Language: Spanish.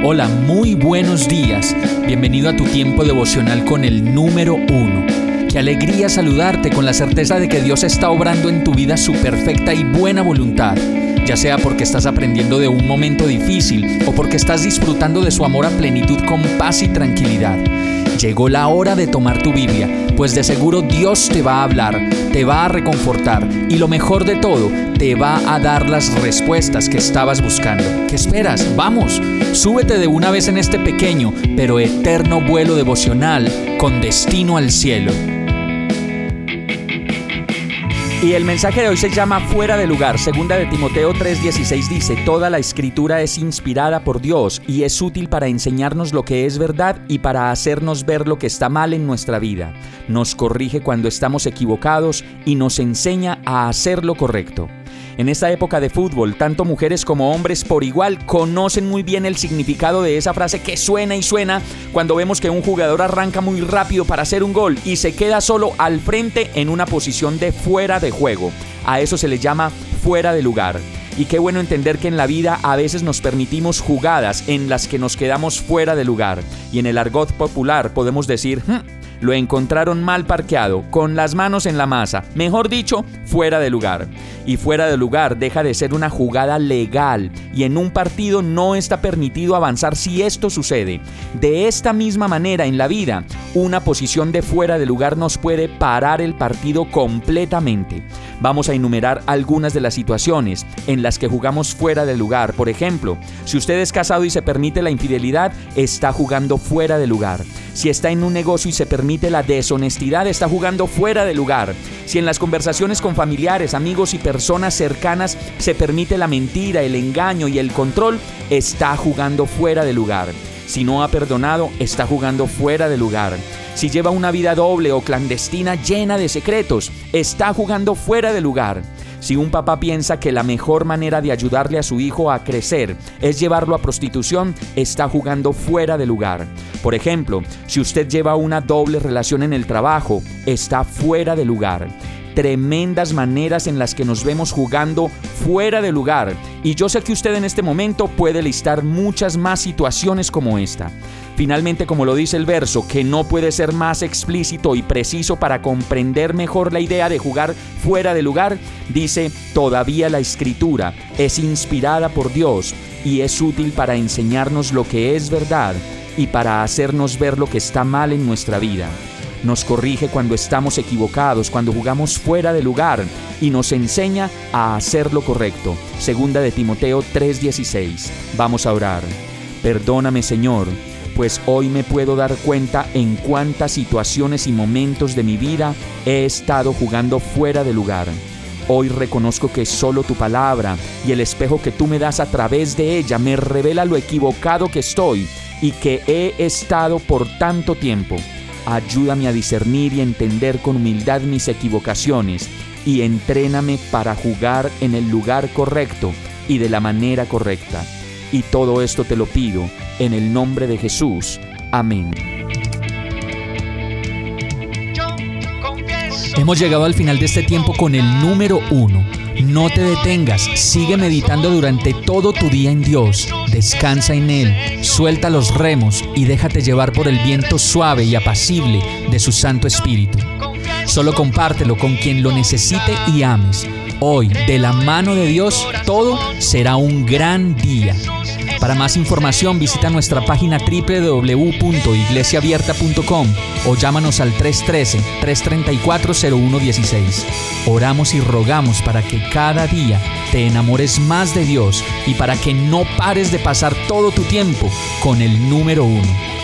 Hola, muy buenos días. Bienvenido a tu tiempo devocional con el número 1. Qué alegría saludarte con la certeza de que Dios está obrando en tu vida su perfecta y buena voluntad, ya sea porque estás aprendiendo de un momento difícil o porque estás disfrutando de su amor a plenitud con paz y tranquilidad. Llegó la hora de tomar tu Biblia, pues de seguro Dios te va a hablar, te va a reconfortar y lo mejor de todo, te va a dar las respuestas que estabas buscando. ¿Qué esperas? ¡Vamos! Súbete de una vez en este pequeño pero eterno vuelo devocional con destino al cielo. Y el mensaje de hoy se llama Fuera de lugar. Segunda de Timoteo 3:16 dice: Toda la escritura es inspirada por Dios y es útil para enseñarnos lo que es verdad y para hacernos ver lo que está mal en nuestra vida. Nos corrige cuando estamos equivocados y nos enseña a hacer lo correcto. En esta época de fútbol, tanto mujeres como hombres por igual conocen muy bien el significado de esa frase que suena y suena cuando vemos que un jugador arranca muy rápido para hacer un gol y se queda solo al frente en una posición de fuera de juego. A eso se le llama fuera de lugar. Y qué bueno entender que en la vida a veces nos permitimos jugadas en las que nos quedamos fuera de lugar. Y en el argot popular podemos decir: lo encontraron mal parqueado, con las manos en la masa, mejor dicho, fuera de lugar. Y fuera de lugar deja de ser una jugada legal y en un partido no está permitido avanzar si esto sucede. De esta misma manera en la vida, una posición de fuera de lugar nos puede parar el partido completamente. Vamos a enumerar algunas de las situaciones en las que jugamos fuera de lugar. Por ejemplo, si usted es casado y se permite la infidelidad, está jugando fuera de lugar. Si está en un negocio y se permite la deshonestidad, está jugando fuera de lugar. Si en las conversaciones con familiares, amigos y personas cercanas se permite la mentira, el engaño y el control, está jugando fuera de lugar. Si no ha perdonado, está jugando fuera de lugar. Si lleva una vida doble o clandestina llena de secretos, está jugando fuera de lugar. Si un papá piensa que la mejor manera de ayudarle a su hijo a crecer es llevarlo a prostitución, está jugando fuera de lugar. Por ejemplo, si usted lleva una doble relación en el trabajo, está fuera de lugar. Tremendas maneras en las que nos vemos jugando fuera de lugar. Y yo sé que usted en este momento puede listar muchas más situaciones como esta. Finalmente, como lo dice el verso, que no puede ser más explícito y preciso para comprender mejor la idea de jugar fuera de lugar, dice: todavía la escritura es inspirada por Dios y es útil para enseñarnos lo que es verdad y para hacernos ver lo que está mal en nuestra vida. Nos corrige cuando estamos equivocados, cuando jugamos fuera de lugar y nos enseña a hacer lo correcto. Segunda de Timoteo 3:16. Vamos a orar. Perdóname, Señor, pues hoy me puedo dar cuenta en cuántas situaciones y momentos de mi vida he estado jugando fuera de lugar. Hoy reconozco que solo tu palabra y el espejo que tú me das a través de ella me revela lo equivocado que estoy y que he estado por tanto tiempo. Ayúdame a discernir y entender con humildad mis equivocaciones y entréname para jugar en el lugar correcto y de la manera correcta. Y todo esto te lo pido en el nombre de Jesús. Amén. Hemos llegado al final de este tiempo con el número 1. No te detengas, sigue meditando durante todo tu día en Dios. Descansa en Él, suelta los remos y déjate llevar por el viento suave y apacible de su Santo Espíritu. Solo compártelo con quien lo necesite y ames. Hoy, de la mano de Dios, todo será un gran día. Para más información, visita nuestra página www.iglesiaabierta.com o llámanos al 313-334-0116. Oramos y rogamos para que cada día te enamores más de Dios y para que no pares de pasar todo tu tiempo con el número 1.